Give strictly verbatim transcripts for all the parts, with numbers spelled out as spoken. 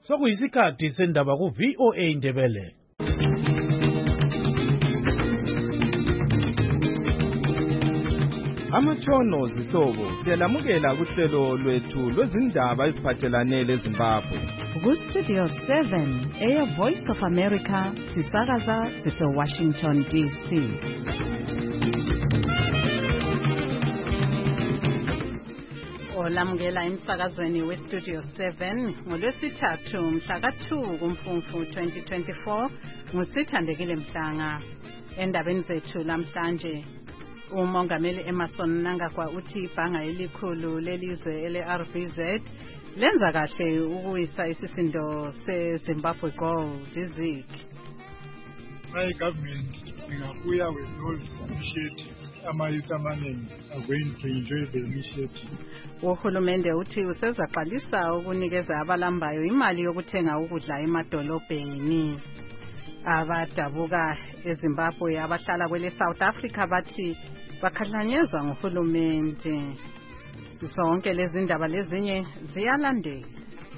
Sokuyisikhathi sendaba ku V O A Ndebele. Amatshono zihlobo siyalamukela kuhlelo lwethu lwezindaba eziphathelane leZimbabwe. Ku Studio seven, Air Voice of America, sisakaza sise Washington D C. Olamukela emsakazweni we Studio seven ngolwesithathu mhla ka two kuMfumfu twenty twenty-four ngusithandekile Mhlanga. Endabeni zethu namhlanje uMongameli Emmerson Mnangagwa uthi ibhanga elikhulu lelizwe ele R B Z lenza kahle ukuyisa isisindo seZimbabwe Gold ZIG. My government ingabuya with all initiative amayouth amaningi are going to enjoy the initiative. Uhulumende uthi usezaqalisa ukunikeza abalambayo imali yokuthenga ukudla emadolobheni. Abadabuka eZimbabwe abahlala kwele South Africa bathi bakhahlanyezwa nguhulumende. Zonke lezi ndaba lezinye ziyalandela.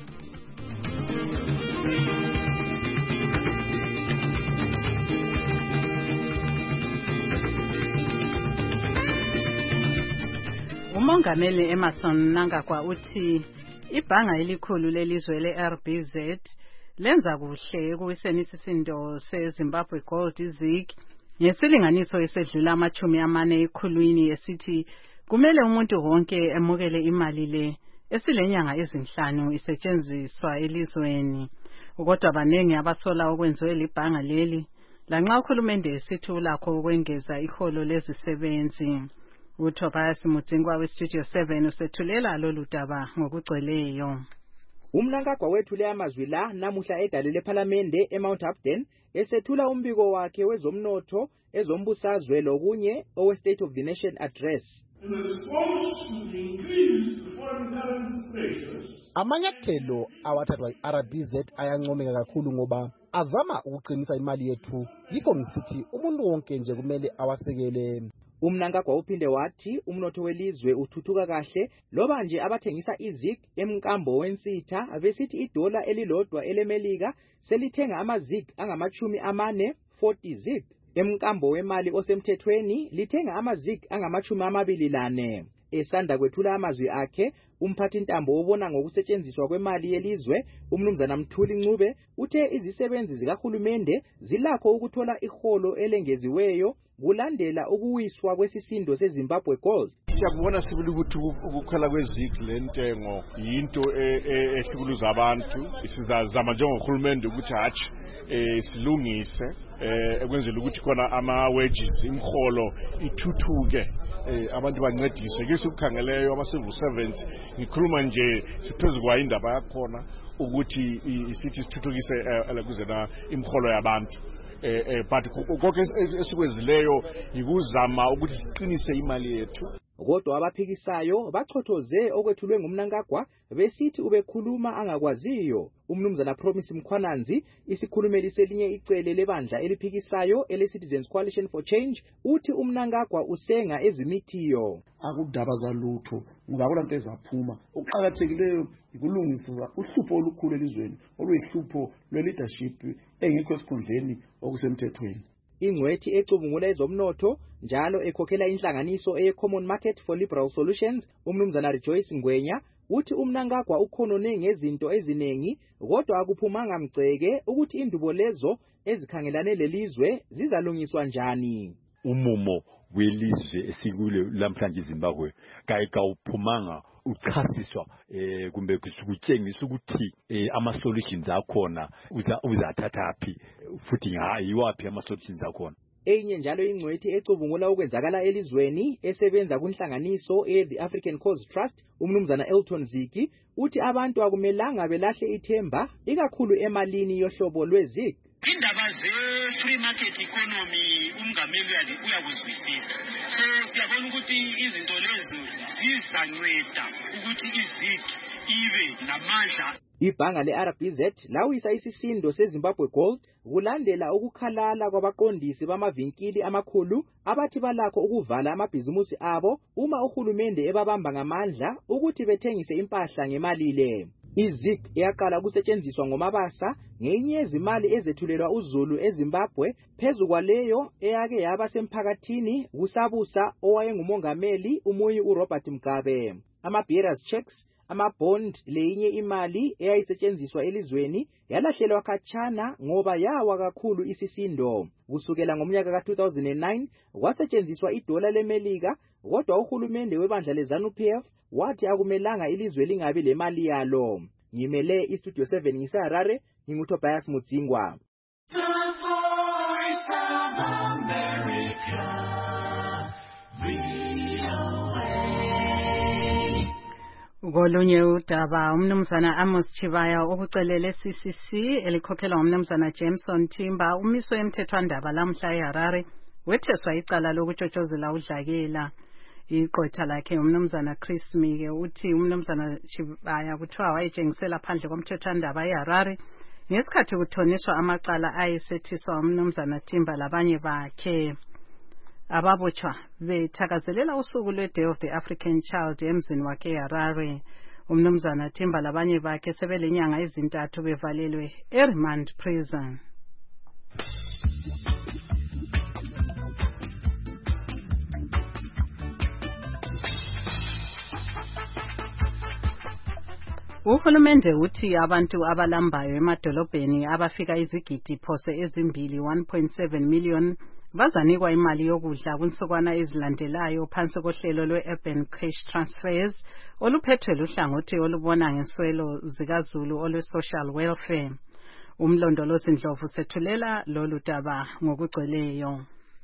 Umongameli Emmerson Mnangagwa uthi ibhanga elikhulu lelizwe le R B Z lenza kuhle ekuwiseni isisindo seZimbabwe Gold ZIG ngesilinganiso esedlula amachumi amane ekhulwini esithi kumele umuntu wonke emukele imali le esilenyanga ezinhlanu isetshenziswa elizweni. Kodwa abanengi abasola okwenziwe libhanga leli lanxa uhulumende esithi ulakho ukwengeza iholo lezisebenzi. uTobias Mudzingwa we Studio seven usethulela lolu daba ngokugcweleyo. Umnangagwa wethule amazwi la namuhla edale leParliament eMount Upton esethula umbiko wakhe wezomnotho ezombusazwe lokunye owe State of the Nation address. In response to the increased foreign currency pressures, amanyathelo awathathwa i-R B Z ayancomeka kakhulu ngoba azama ukuqinisa imali yethu. Yikho ngisithi umuntu wonke nje kumele awasekele. Umnangagwa uphinde wathi umnotho welizwe uthuthuka kahle loba nje abathengisa iZIG emkambo wensitha besithi idola elilodwa elemelika selithenga amaZIG angamachumi amane forty ZIG. Emkambo wemali osemthethweni lithenga amaZIG angamachumi amabili lane. Esanda kwethula amazwi akhe umphathi ntambo obona ngokusetshenziswa kwemali yelizwe umnumzana Mthuli Ncube uthe izisebenzi zikahulumende zilakho ukuthola iholo elengeziweyo kulandela ukuwiswa kwesisindo seZimbabwe Gold. Siyakubona sibili ukuthi ukukhwela kweZIG lentengo yinto ehlukuluza abantu. Sizazama njengohulumende ukuthi hatshi silungise ekwenzela ukuthi khona ama wages imholo ithuthuke abantu bancediswe. Ke sikukhangeleyo ama civil servants ngikhuluma nje siphezulu kwa indaba yakhona ukuthi isithi sithuthukise elakuzena imholo yabantu. Eh but konke esikwenzileyo ikuzama ukuthi siqinise imali yethu. Kodwa abaphikisayo bachothoze okwethulwe ngumnangagwa besithi ubekhuluma angakwaziyo. Umnumzana Promise Mkhwananzi isikhulumeli selinye icele lebandla eliphikisayo ele Citizens Coalition for Change uthi umnangagwa usenga ezimithiyo. Akudaba zalutho ngoba kulanto ezaphuma. Okuqhakathekileyo ikulungisa uhlupho olukhulu elizweni oluyihlupho lwe-leadership engekho esikhundleni okusemthethweni. Ingcwethi ecubungula ezomnotho njalo ekhokhela inhlanganiso eye-Common Market for Liberal Solutions umnumzana Rejoice Ngwenya uthi umnangagwa ukhonone ngezinto ezinengi kodwa akuphumanga mgceke ukuthi indubo lezo ezikhangelane lelizwe zizalungiswa njani. Umumo welizwe esikule lamhlanje Zimbabwe kayikawuphumanga uchasiswa eh kumbe kusukutshengisa ukuthi ama solutions akhona uzathathaphi futhi hayi wapi ama solutions akhona. Enye njalo ingcwethi ecubungula ukwenzakala elizweni esebenza kunhlanganiso e The African Cause Trust umnumzana Elton Ziki uthi abantu akumelanga belahle ithemba ikakhulu emalini yohlobo lweZIG. Indaba ze free market economy umngameli uyakuzwisisa. So siyabona ukuthi izinto lezo zizanceda ukuthi iZIG ibe namandla. Ibhanga le-R B Z lawisa isisindo seZimbabwe Gold kulandela ukukhalala kwabaqondisi bamavinkili amakhulu abathi balakho ukuvala amabhizimusi abo uma uhulumende ebabamba ngamandla ukuthi bethengise impahla ngemali le. I-ZIG eyaqala ukusetshenziswa ngomabasa ngenye yezimali ezethulelwa uZulu eZimbabwe phezu kwaleyo eyake yaba semphakathini kusabusa owayengumongameli umuyi uRobert Mugabe. Ama-bearers checks, ama-bond leyinye imali eyayisetshenziswa elizweni yalahlelwa khatshana ngoba yawa kakhulu isisindo. Kusukela ngomnyaka ka two thousand nine kwasetshenziswa idola leMelika, kodwa uhulumende webandla leZANU-P F wathi akumelanga ilizwe lingabi lemali yalo. Ngimele iStudio seven ngiseHarare, nginguTobias Mudzingwa. Kolunye udaba umnumzana Amos Chibaya okucelele C C C elikhokhelwa ngumnumzana Jameson Timba umiswe emthethwandaba lamhla eHarare wetheswa icala lokutshotshozela udlakela. Iqotha lakhe umnumzana Chris Mike uthi umnumzana Chibaya kuthiwa wayetshengisela phandle komthethwandaba eHarare ngesikhathi kuthoniswa amacala ayesethiswa umnumzana Timba labanye bakhe. Ababotshwa bethakazelela usuku lwe-Day of the African Child emzini wakhe eHarare. Umnumzana Timba labanye bakhe sebelenyanga ezintathu bevalelwe eRemand Prison. Uhulumende uthi abantu abalambayo emadolobheni abafika izigidi phose ezimbili one point seven million bazanikwa imali yokudla kunsukwana ezilandelayo phansi kohlelo lwe-Urban Cash Transfers oluphethwe luhlangothi olubona ngeswelo zikaZulu olwe-Social Welfare. Umlondolozi Ndlovu sethulela lolu daba ngokugcweleyo.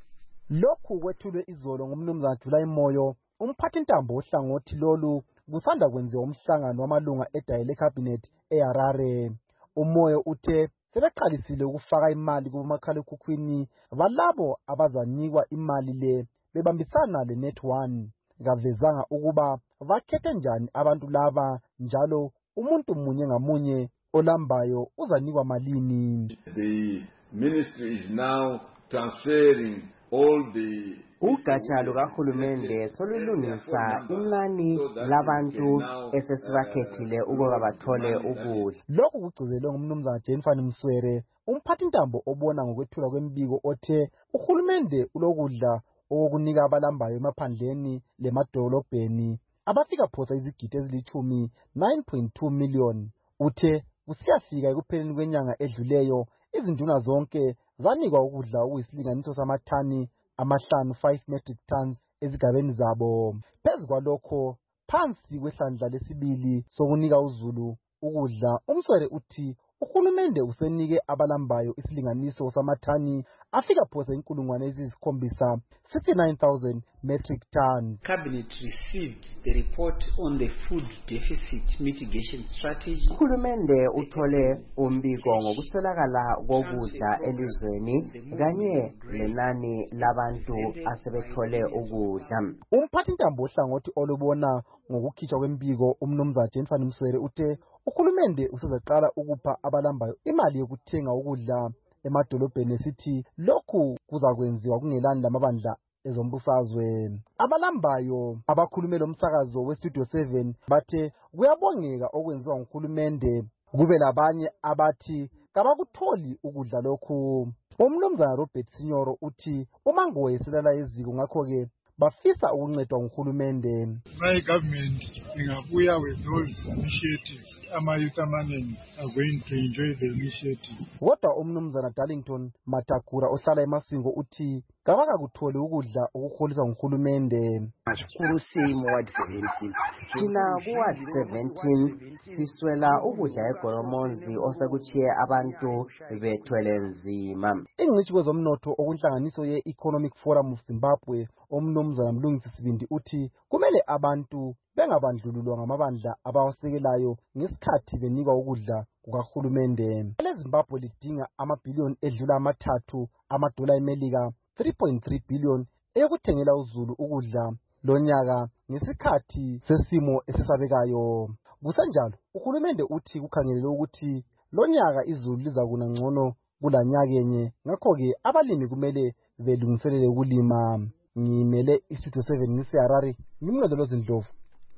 Lokhu kwethulwe izolo ngumnumzana July Moyo, umphathintambo ohlangothi lolu kusanda kwenziwa umhlangano wamalunga eDayile Cabinet eHarare. Umoyo uthe sebeqalisile ukufaka imali kumakhalekhukhwini balabo abazanikwa imali le bebambisana leNet one. Kavezanga ukuba bakhethe njani abantu laba njalo umuntu munye ngamunye olambayo uzanikwa malini. The ministry is now transferring all the Ugatsha lukahulumende solulungisa inani labantu esesibakhethile ukuba bathole ukudla. Lokhu kugcizelwe ngumnumzana Jennifer Mswere, umphathintambo obona ngokwethula kwembiko othe uhulumende ulokudla okunika abalambayo emaphandleni lemadolobheni abafika phosa izigidi ezilithumi nine point two million. Uthe kusiyafika ekupheleni kwenyanga edluleyo izinduna zonke zanikwa ukudla okuyisilinganiso samathani amahlanu five metric tons ezigabeni zabo. Phezu kwalokho phansi kwehlandla lesibili sokunika uZulu ukudla, uMswere uthi uhulumende usenike abalambayo isilinganiso samathani afika phose inkulungwane eziyisikhombisa sixty-nine thousand metric tons. Cabinet received the report on the food deficit mitigation strategy. Uhulumende uthole umbiko ngokuswelakala kokudla elizweni kanye lenani labantu asebethole ukudla. Umphathintambo ohlangothi olubona ngokukhitshwa kwembiko umnumzana Jennifer Mswere uthe uhulumende usezaqala ukupha abalambayo imali yokuthenga ukudla emadolobheni esithi lokhu kuzakwenziwa kungelani lamabandla ezombusazwe. Abalambayo abakhulume lomsakazo weStudio seven bathe kuyabongeka okwenziwa nguhulumende, kube labanye abathi kabakutholi ukudla lokhu. Umnumzana Robert Sinyoro uthi umango weselala eziko ngakho-ke bafisa ukuncedwa nguhulumende. My government ingabuya with those initiatives. Ama-youth amaningi are going to enjoy the initiative. Kodwa umnumzana Darlington Matagura ohlala eMaswingo uthi kabakakutholi ukudla okuholiswa nguhulumende. Kurusimo ward seventeen. Thina kuward seventeen siswela ukudla egoromonzi osekuchiye abantu bethwele nzima. Ingcitshi kwezomnotho okunhlanganiso ye-Economic Forum of Zimbabwe umnumzana Mlungisi Sibindi uthi kumele abantu bengabandlululwa ngamabandla abawasekelayo ngesikhathi benikwa ukudla kukahulumende. EZimbabwe lidinga amabhiliyoni edlula amathathu amadola eMelika three point three billion eyokuthengela uZulu ukudla lonyaka ngesikhathi sesimo esesabekayo. Kusenjalo uhulumende uthi kukhangelelwe ukuthi lonyaka iZulu lizakuna ngcono kulanyaka yenye, ngakho-ke abalimi kumele belungiselele ukulima. Ngimele iStudio seven ngiseHarare, ngimlondolozi Ndlovu.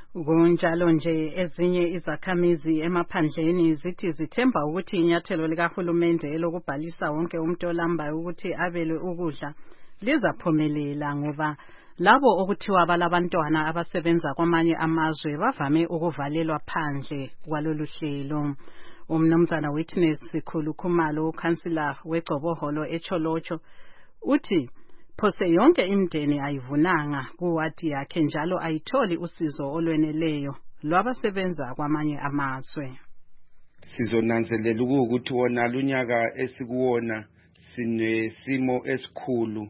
Kunjalo nje ezinye izakhamizi emaphandleni zithi zithemba ukuthi inyathelo likahulumende lokubhalisa wonke umuntu olambayo ukuthi abelwe ukudla lizaphumelela ngoba labo okuthiwa balabantwana abasebenza kwamanye amazwe bavame ukuvalelwa phandle kwalolu hlelo. Umnumzana Witness Sikhulu Khumalo, ukansila weGcoboholo eCholocho, uthi phose yonke imndeni ayivunanga kuwadi yakhe njalo ayitholi usizo olweneleyo lwabasebenza kwamanye amazwe. Sizonanzelela ukuthi wona lunyaka esikuwona sinesimo esikhulu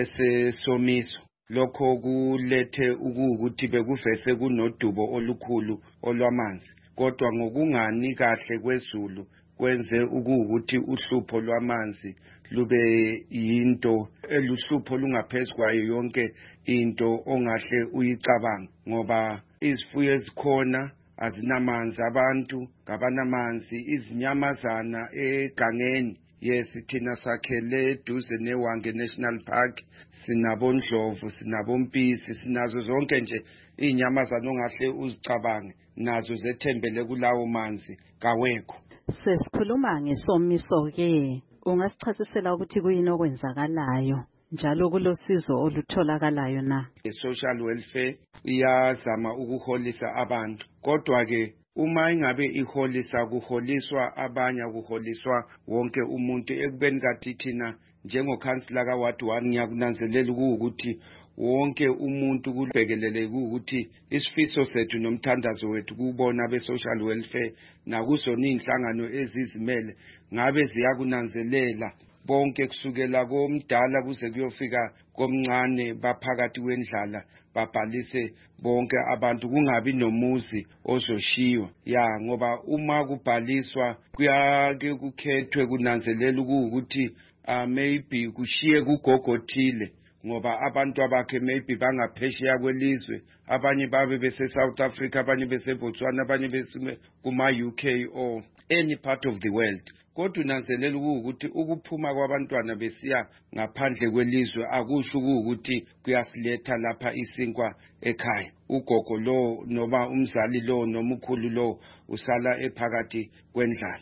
esesomiso. Lokho kulethe ukuthi bekuvese kunodubo olukhulu olwamanzi, kodwa ngokungani kahle kwezulu kwenze ukuthi uhlupho lwamanzi lube yinto eluhlupho lungaphezulu kwayo yonke into ongahle uyicabanga, ngoba izifuyo ezikhona azinamanzi, abantu ngabanamanzi, izinyamazana egangeni. Yes, thina sakhele eduze neWange National Park, sinabondlovu, sinabompisi, sinazo zonke nje inyamazana ongahle uzicabange, nazo zethembele kulawo manzi kawekho. Sesikhuluma ngesomiso ke, ungasichasisela ukuthi kuyini okwenzakalayo njalo kulosizo olutholakalayo na? Social welfare iyazama ukuholisa abantu, kodwa ke uma ingabe iholisa kuholiswa abanye, kuholiswa wonke umuntu. Ekubeni kathi thina njengokhansila kaWard one ngiyakunanzelela ukuthi wonke umuntu kubhekelele ukuthi isifiso sethu nomthandazo wethu kubona be-social welfare nakuzona inhlangano ezizimele ngabe ziyakunanzelela bonke kusukela komdala kuze kuyofika komncane baphakathi kwendlala babhalise bonke abantu, kungabi nomuzi ozoshiwa. Ya ngoba uma kubhaliswa kuyake kukhethwe kunanzelela ukuthi uh, maybe kushiye kugogothile ngoba abantu abakhe maybe bangaphesheya kwelizwe, abanye babe bese South Africa, abanye bese Botswana, abanye bese kuma U K or any part of the world. Kodwa unanzelela ukuthi ukuphuma kwabantwana besiya ngaphandle kwelizwe akusho ukuthi kuyasiletha lapha isinkwa ekhaya. Ugogo lo noma umzali lo noma ukhulu lo usala ephakathi kwendlala.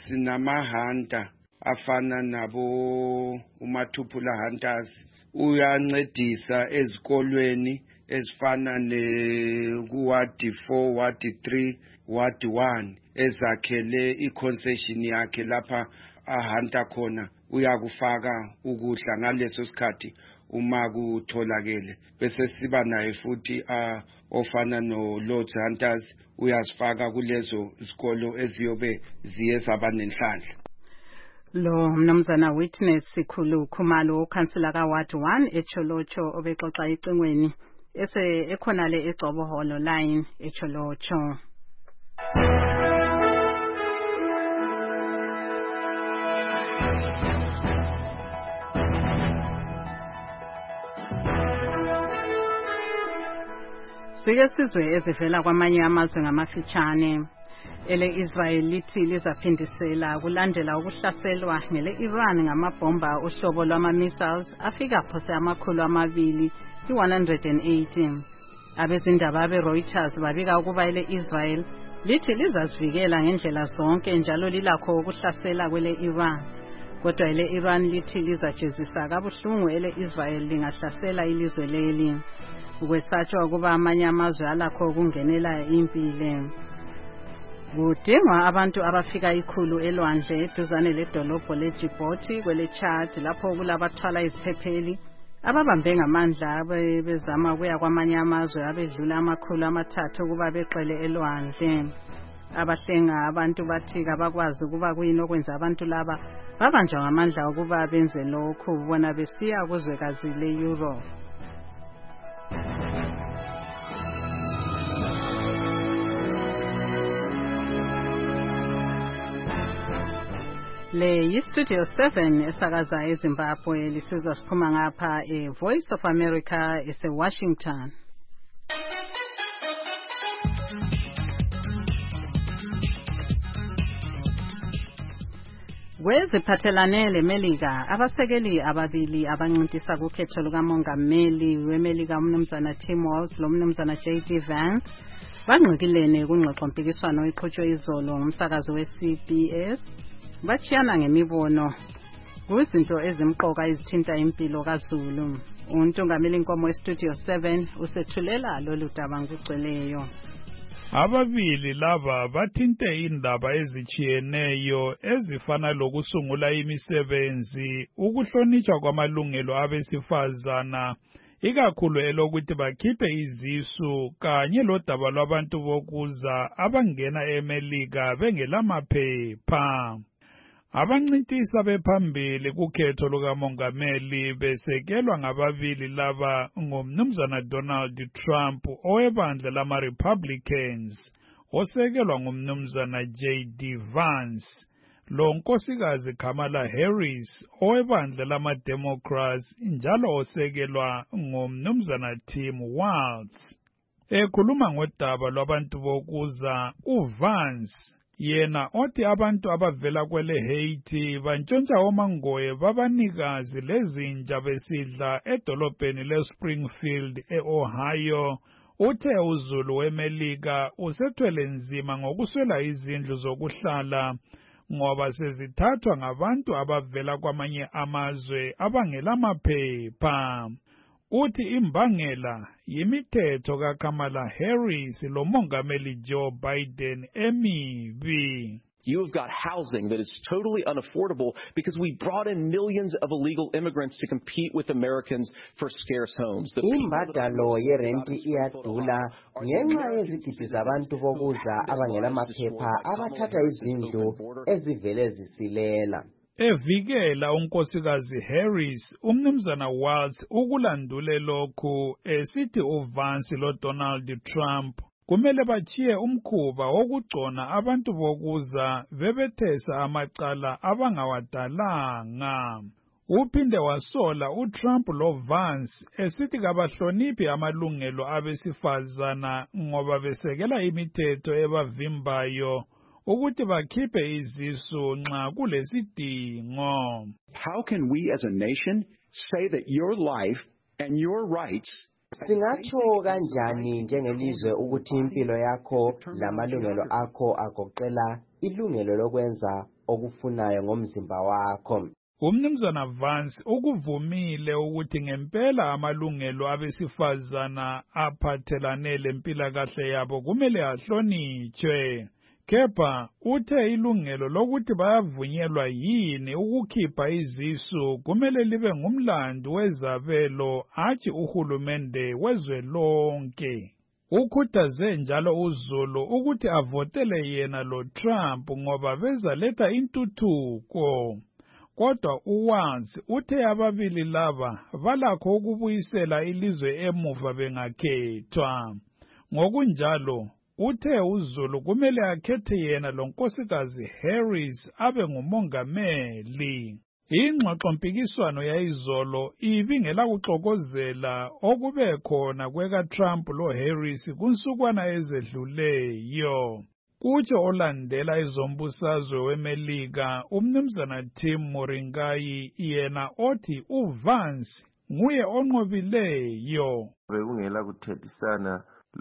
Sinamahanta afana nabo uMathuphula Hunters, uyancedisa ezikolweni ezifana ne kuward four, ward three, ward one, ezakhele i-concession yakhe lapha ahanta khona. Uyakufaka ukudla ngaleso sikhathi uma kutholakele, bese siba naye futhi uh, ofana no Lord's Hunters, uyasifaka kulezo izikolo eziyobe ziye zaba nenhlanhla. Lo mnumzana Witness Sikhulu Khumalo, ukansila kaWard one eCholocho, obexoxa icingweni ese ekhonale eGcoboholo line eCholocho. Sike sizwe ezivela kwamanye amazwe ngamafitshane. Ele Israel lithi lizaphindisela kulandela ukuhlaselwa ngele Iran ngamabhomba ohlobo lwama missiles afika phose amakhulu amabili one hundred eighty. Abezindaba be Reuters babika ukuba ele Israel lithi lizazivikela ngendlela zonke njalo lilakho ukuhlasela kwele Iran. Kodwa ele Iran lithi lizajezisa kabuhlungu ele Israel lingahlasela ilizwe leli. Ukwesatshwa kuba amanye amazwe alakho ukungenela impilo. Kudingwa abantu abafika ikhulu elwandle eduzane ledolobho leDjibouti kwele Chad lapho kulabathwala iziphepheli ababambe ngamandla bezama kuya kwamanye amazwe abedlula amakhulu amathathu kuba beqele elwandle. Abahlenga abantu bathi abakwazi kuba kuyini okwenza abantu laba babanjwa ngamandla ukuba benze lokho bona besiya kuzwekazi le-Europe. Le yi-Studio seven esakaza eZimbabwe lisizwa siphuma ngapha e-Voice of America ese-Washington. Kweziphathelane leMelika, abasekeli ababili abancintisa kukhetho lukamongameli weMelika umnumzana Tim Walz lo mnumzana J D Vance bangqikilene kungxoxo mpikiswano iqhutshwe izolo ngumsakazo we-C B S bachiyana ngemibono kuzinto ezimqoka ezithinta impilo kaZulu. Untungameli inkomo estudio seven usethulela lolu daba ngokugcweleyo. Ababili laba bathinte indaba ezichiyeneyo ezifana lokusungula imisebenzi, ukuhlonitshwa kwamalungelo abesifazana, ikakhulu elokuthi bakhiphe izisu kanye lodaba lwabantu bokuza abangena eMelika bengelamaphepha. Abancintisa bephambili kukhetho lukamongameli besekelwa ngababili laba ngumnumzana Donald Trump owebandla lama-Republicans osekelwa ngumnumzana J D Vance, lo nkosikazi Kamala Harris owebandla lama-Democrats njalo osekelwa ngumnumzana Tim Walz. Ekhuluma ngodaba lwabantu bokuza, uVance yena othi abantu abavela kwele Haiti bantshontsha omangoye babanikazi lezinja besidla edolobheni leSpringfield e-Ohio, uthe uZulu weMelika usethwele nzima ngokuswela izindlu zokuhlala ngoba sezithathwa ngabantu abavela kwamanye amazwe abangelamaphepha. Uthi imbangela yimithetho kaKamala Harris lo mongameli Joe Biden emibi. You've got housing that is totally unaffordable because we brought in millions of illegal immigrants to compete with Americans for scarce homes. Imbadalo yerenti iyadula ngenxa yezigidi zabantu bokuza abangelamaphepha abathatha izindlu ezivele zisilela. Evikela unkosikazi Harris, umnumzana Walz ukulandule lokhu esithi uVance lo Donald Trump kumele bachiye umkhuba wokugcona abantu bokuza bebethesa amacala abangawadalanga. Uphinde wasola uTrump lo Vance esithi kabahloniphi amalungelo abesifazana ngoba besekela imithetho ebavimbayo ukuthi bakhiphe izisu nxa kulesidingo. How can we as a nation say that your life and your rights Singatsho kanjani njengelizwe ukuthi impilo yakho lamalungelo akho agoqela ilungelo lokwenza okufunayo ngomzimba wakho? Umnumzana Vance ukuvumile ukuthi ngempela amalungelo abesifazana aphathelane lempilakahle yabo kumele ahlonitshwe. Kepha uthe ilungelo lokuthi bayavunyelwa yini ukukhipha izisu kumele libe ngumlando wezabelo athi uhulumende wezwe lonke. Ukhuthaze njalo uZulu ukuthi avotele yena lo Trump ngoba bezaletha intuthuko. Kodwa uWalz uthe ababili laba balakho ukubuyisela ilizwe emuva bengakhethwa. Ngokunjalo uthe uZulu kumele akhethe yena lo nkosikazi Harris abe ngumongameli. Ingxoxo mpikiswano yayizolo ibingela kuxokozela okube khona kweka Trump lo Harris kunsukwana ezedluleyo. Kutsho olandela izombusazwe weMelika umnumzana Tim Moringai yena othi uVance nguye onqobileyo. Bekungela kuthethisana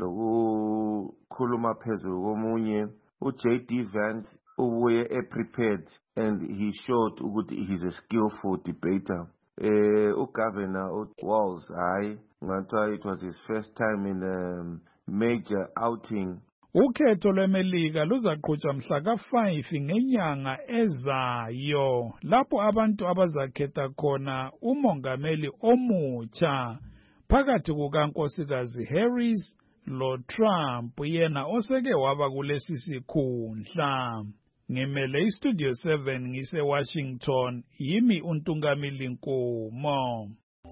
lokukhuluma phezulu komunye. uJ D Vance ubuye e-prepared and he showed ukuthi he's a skillful debater. Eh uGovernor Walz hayi ngathiwa it was his first time in a major outing. Ukhetho lweMelika luzaqhutshwa mhla ka five ngenyanga ezayo lapho abantu abazakhetha khona umongameli omutsha phakathi kukankosikazi Harris lo Trump yena oseke waba kulesi sikhundla. Ngimele iStudio seven ngise Washington, yimi uNtungamili Nkomo.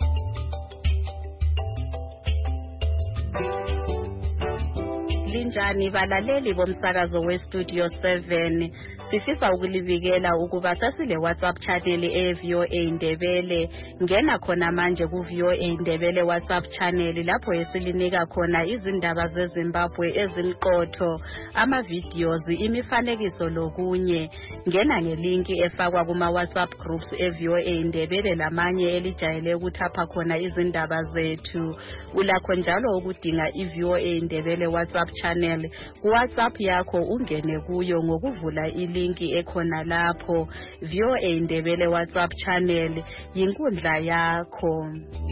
Linjani balaleli bomsakazo weStudio seven, sifisa ukulibikela ukuba sasile WhatsApp channel e-V O A Ndebele. Ngena khona manje ku-V O A Ndebele WhatsApp channel lapho esilinika khona izindaba zeZimbabwe eziliqotho, ama-videos, imifanekiso lokunye. Ngena ngelinki efakwa kuma-WhatsApp groups e-V O A Ndebele lamanye elijayele ukuthapha khona izindaba zethu. Ulakho njalo ukudinga i-V O A Ndebele WhatsApp channel channel. Ku-WhatsApp yakho ungene kuyo ngokuvula ilinki ekhona lapho. V O A Ndebele WhatsApp channel yinkundla yakho.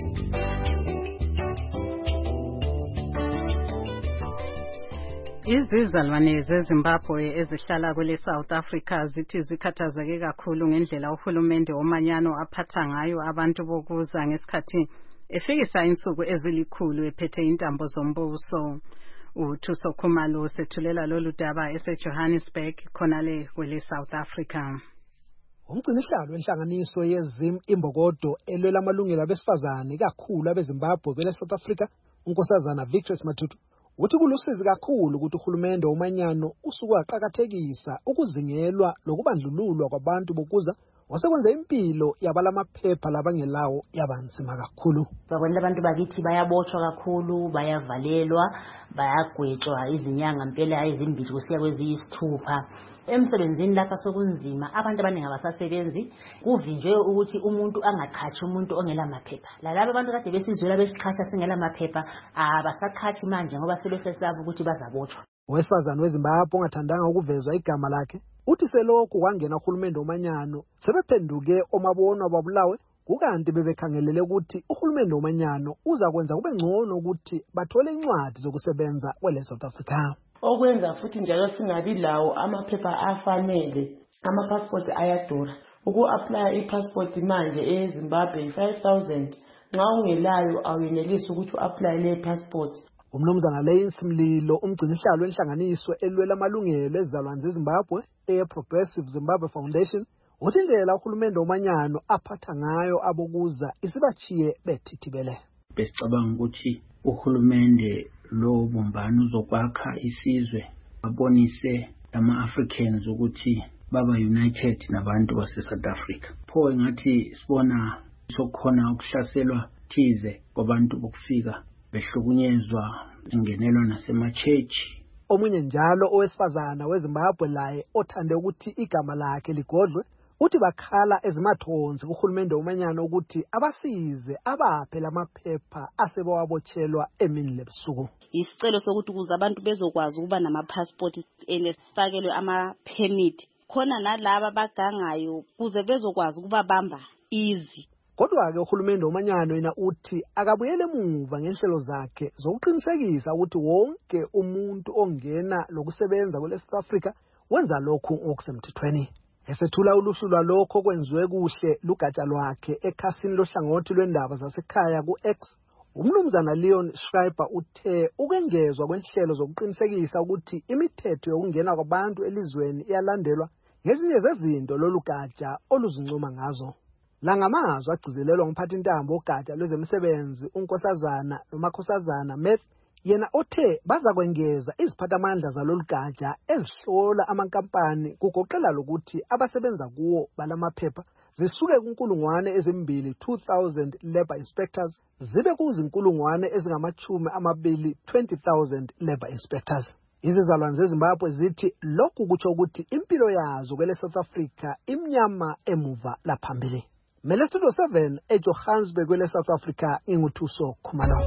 Izizalwane zeZimbabwe ezihlala kule South Africa zithi zikhathazeke kakhulu ngendlela uhulumende womanyano aphatha ngayo abantu bokuza ngesikhathi efikisa insuku ezilikhulu ephethe intambo zombuso. uThuso Khumalo sethulela lolu daba eseJohannesburg khonale kwele South Africa. Umgcinisihlalo wenhlanganiso yeZim Imbokodo elwela amalungelo abesifazane kakhulu abeZimbabwe kwele South Africa, unkosazana Victory Matutu, uthi kulusizi kakhulu ukuthi uhulumende womanyano usuku waqhakathekisa ukuzingelwa lokubandlululwa kwabantu bokuza wasekwenza impilo yabalamaphepha labangelawo yabanzima kakhulu. Babona abantu bakithi bayabotshwa kakhulu, bayavalelwa, bayagwetshwa izinyanga impela ezimbili kusiya kweziyisithupha. Emsebenzini lapha sokunzima, abantu abaningi abasasebenzi, kuvinjwe ukuthi umuntu angaqhathi umuntu ongela maphepha. Lalabo abantu kade besizwela besiqhatsha singela maphepha abasaqhathi manje ngoba sebesesaba ukuthi bazabotshwa. Owesifazane weZimbabwe ongathandanga ukuvezwa igama lakhe uthi selokhu kwangena uhulumende womanyano sebephenduke omabona babulawe, kukanti bebekhangelele ukuthi uhulumende womanyano uza kwenza kube ngcono ukuthi bathole incwadi zokusebenza kwele South Africa. Okwenza futhi njalo singabi lawo amaphepha afanele, ama-passport ayadura. Uku-apply i-passport manje eZimbabwe i-five thousand, nxa ungelayo awuyenelisi ukuthi u-apply le passport. Umnumzana Lance Mlilo, umgcinisihlalo wenhlanganiso elwela amalungelo ezizalwane zeZimbabwe e-Progressive Zimbabwe Foundation, uthi indlela uhulumende womanyano aphatha ngayo abokuza isibachiye bethithibele. Besicabanga ukuthi uhulumende lo bumbano uzokwakha isizwe, babonise lama-Africans ukuthi baba united nabantu base South Africa. Pho ngathi sibona sokukhona ukuhlaselwa thize kwabantu bokufika behlukunyezwa ingenelwa nasema-church. Omunye njalo owesifazana weZimbabwe laye othande ukuthi igama lakhe ligodlwe uthi bakhala ezimathonzi kuhulumende womanyano ukuthi abasize abaphe lamaphepha asebawabotshelwa emini lebusuku. Isicelo sokuthi ukuze abantu bezokwazi ukuba nama-passport enesifakelwe ama-permit khona nalaba bagangayo kuze bezokwazi ukuba bamba easy. Kodwa-ke uhulumende womanyano yena uthi akabuyele emuva ngenhlelo zakhe zokuqinisekisa ukuthi wonke umuntu ongena lokusebenza kwele South Africa wenza lokhu ngokusemthethweni. Esethula uluhlu lwalokho kwenziwe kuhle lugatsha lwakhe ekhasini lohlangothi lwendaba zasekhaya ku-X, umnumzana Leon Schreiber uthe ukwengezwa kwenhlelo zokuqinisekisa ukuthi imithetho yokungena kwabantu elizweni iyalandelwa ngezinye zezinto lolu gatsha oluzincoma ngazo. La ngamazwi agcizelelwa ngumphathintambo ogatsha lwezemisebenzi unkosazana nomakhosazana Meth, yena othe baza kwengeza iziphathamandla zalolu gatsha ezihlola amankampani kugoqela lokuthi abasebenza kuwo balamaphepha zisuke kunkulungwane ezimbili two thousand labor inspectors zibe kuzinkulungwane ezingamachumi amabili twenty thousand labor inspectors. Izizalwane zeZimbabwe zithi lokhu kutsho ukuthi impilo yazo kwele South Africa imnyama emuva laphambili. Mele Studio seven eJohannesburg kwele South Africa, inguthuso Khumalo.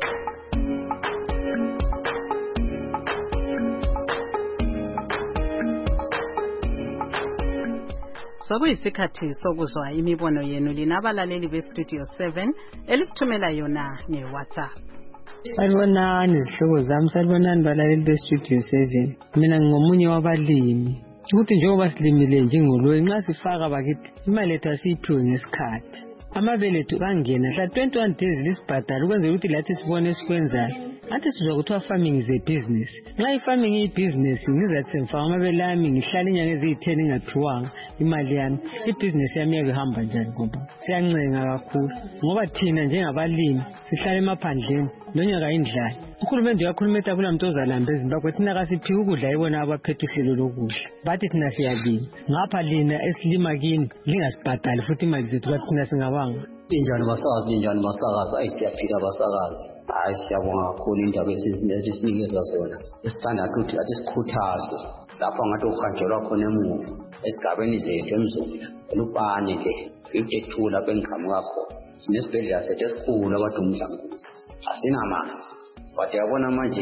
Sokuyisikhathi sokuzwa imibono yenu linabalaleli beStudio seven elisithumela yona ngeWhatsApp. Salibonani izihlobo zami, salibonani balaleli beStudio seven. Mina ngingomunye wabalimi. Ukuthi njengoba silimile njengolwe nxa sifaka bakithi imali ethu asiyiphiwe ngesikhathi. Amabele ethu kangena hla twenty-one days lisibhadala ukwenzela ukuthi lathi sibone esikwenzayo. Athi sizwa kuthiwa farming is a business. Nxa i-farming iyi-business ngizathi ngifaka amabele ami ngihlala inyanga eziyi-ten ingaphiwanga imali yami. Ibhizinesi yami yake ihamba njani ngoba siyancenga kakhulu ngoba thina njengabalimi sihlala emaphandleni nonyaka indlala. Uhulumende uyakhuluma ethi akulamuntu ozalamba eZimbabwe, thina kasiphiwe ukudla yibona abaphethe uhlelo lokudla. Bathi thina siyalima ngapha lina esilima kini lingasibhadali futhi imali zethu bathi thina singabanga. Injani basakazi, injani basakazi, ayi siyaphila basakazi. Hayi siyabonga kakhulu indaba esisinikeza zona. Esithanda ukuthi athi sikhuthaze lapho ngathi uhanjelwa khona emuva esigabeni zethu emzula elupane ke fifty-two lapho engiqhamuka khona. Sinesibhedlela sethu esikhulu abadumdlanguzi, asinamanzi. But yabona manje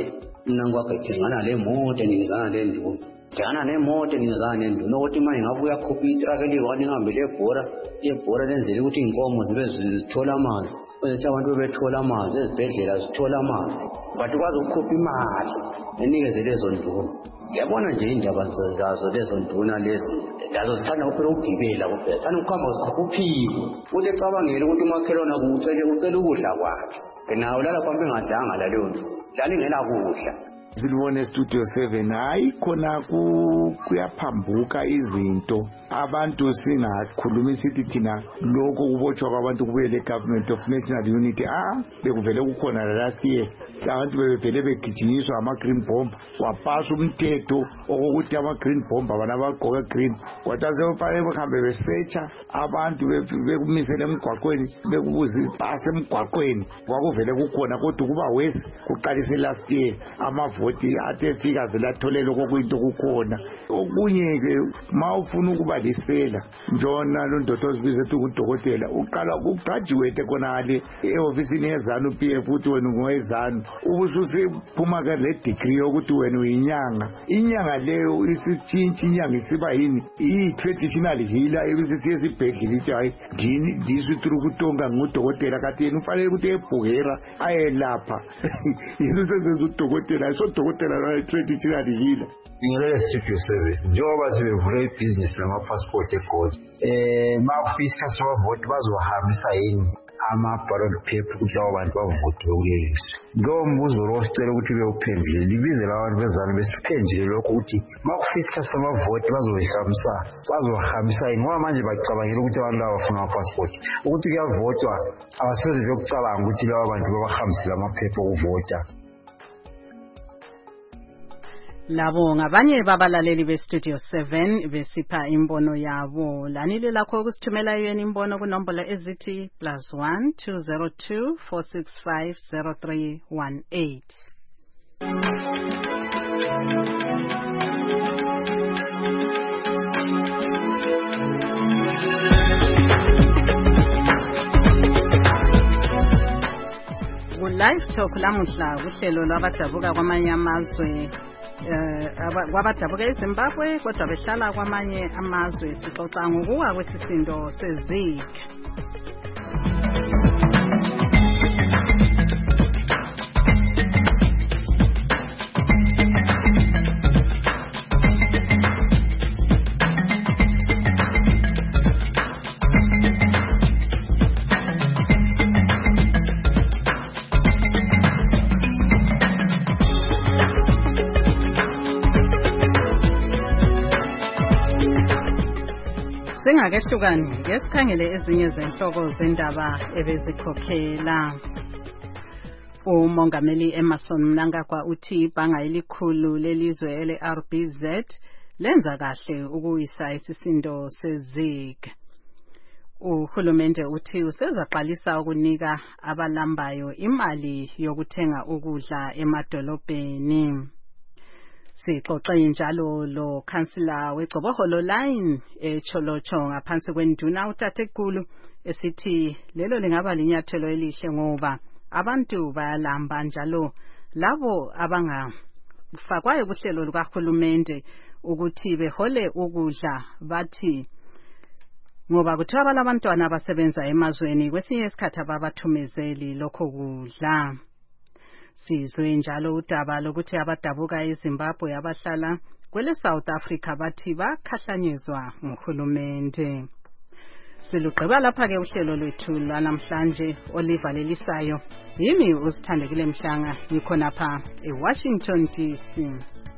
mina ngiwagethengana le moto ningizana le nduna ngana nemoto ningizana nenduna ukuthi manje ngabe uyakhupha itruck eliyi-one ingambe lebhora lebhora lenzele ukuthi iy'nkomo zibe zithola amanzi kwezethi abantu bebethola amanzi ezibhedlela zithola amanzi but kwazi ukukhupha imali enikeze lezo nduna. Ngiyabona nje indaba zazo lezo nduna lezi lazo zithanda kuphela ukugibela kuphela zithanda ukuhamba uphiko ukuthi ecabangele ukuthi umakhelwane kucele ucela ukudla kwakhe nawe lala phambi engadlanga laleyo nto lala ingela kudla. Silibone Studio seven hayi khona kuyaphambuka izinto abantu singakhuluma sithi thina lokho kubotshwa kwabantu kubuyele government of national unity ah bekuvele kukhona last year abantu bebevele begijinyiswa ama-green bomb wapasa umthetho okokuthi ama-green bomb abana bagqoke green kodwa sebefanele behambe besearcha abantu bekumisele emgwaqweni bekubuza ipasi emgwaqweni kwakuvele kukhona kodwa kuba wesi kuqalise last year amavoti athe fika vele athole lokho kuyinto kukhona. Okunye-ke ma ufuna ukuba lisela njona lo ndoda ozibiza ethi ngudokotela uqala ukugraduate khonale e-ofisini yezanu u-P F ukuthi wena ungowezanu ubususephuma-ke le degree yokuthi wena uyinyanga. Inyanga leyo isitshintsha inyanga isiba yini iyi-traditional healer ebisithi esibhedlela ithi hayi ngini ndiswithula ukutonga ngudokotela kathi yena ufanele ukuthi ebhukera ayelapha yena usezenza udokotela ayisodokotela na-traditional healer. Ngilele Studio seven njengoba sebevule ibhizinisi lama-passport eGold um ma kufika isikhathi sabavoti bazohambisa yini ama-ballot paper ukuthi labo bantu bavote kulelizwe. Lowo mbuzo lo sicela ukuthi bewuphendule libizele abantu bezanu besiphendule lokho ukuthi ma kufika isikhathi samavoti bazoyihambisa bazohambisa yini ngoba manje bacabangela ukuthi abantu laba bafuna ama-passport ukuthi kuyavotwa abasoze beyokucabanga ukuthi labo bantu babahambisile amaphepha okuvota. Labo ngabanye babalaleli be-Studio seven besipha imbono yabo. Lanile lakho ukusithumela yena imbono kunombolo ezithi plus one two zero two four six five zero three one eight. Ku-Live Talk lamuhla uhlelo lwabadabuka kwamanye amazwe Uh, kwabadabuka eZimbabwe kodwa behlala kwamanye amazwe sixoxa ngokuwa kwesisindo seZika. Singakehlukani ngesikhangele ezinye zenhloko zendaba ebezikhokhela. Umongameli Emmerson Mnangagwa uthi ibhanga elikhulu lelizwe ele-R B Z lenza kahle ukuyisa isisindo seZika. Uhulumende uthi usezaqalisa ukunika abalambayo imali yokuthenga ukudla emadolobheni. Sixoxe njalo lo councillor weGcoboholo line eCholocho ngaphansi kwenduna uTatekulu esithi lelo lingaba linyathelo elihle ngoba abantu bayalamba njalo labo abangafakwayo kuhlelo lukahulumende ukuthi behole ukudla bathi ngoba kuthiwa balabantwana abasebenza emazweni kwesinye isikhathi ababathumezeli lokho kudla. Sizwe njalo udaba lokuthi abadabuka eZimbabwe abahlala kwele South Africa bathi bakhahlanyezwa nguhulumende. Silugqiba lapha ke uhlelo lwethu lanamhlanje olivalelisayo. Yimi usithandekile Mhlanga ngikhona pha eWashington D C.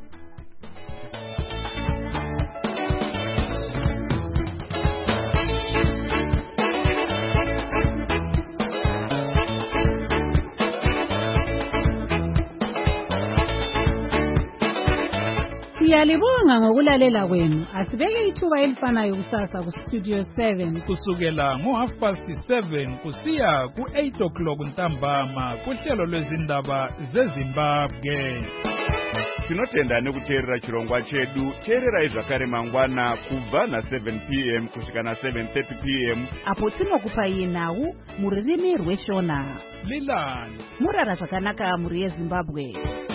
Siyalibonga ngokulalela kwenu. Asibeke ithuba elifanayo kusasa ku Studio seven kusukela ngo half past seven kusiya ku eight o'clock ntambama kuhlelo lwezindaba zeZimbabwe. Tinotenda nekuteerera chirongwa chedu. Teerera zvakare mangwana kubva na seven p m kusvika na seven thirty p m apo tinokupai nhau muririmi rweshona. Lilani murara zvakanaka muri yeZimbabwe.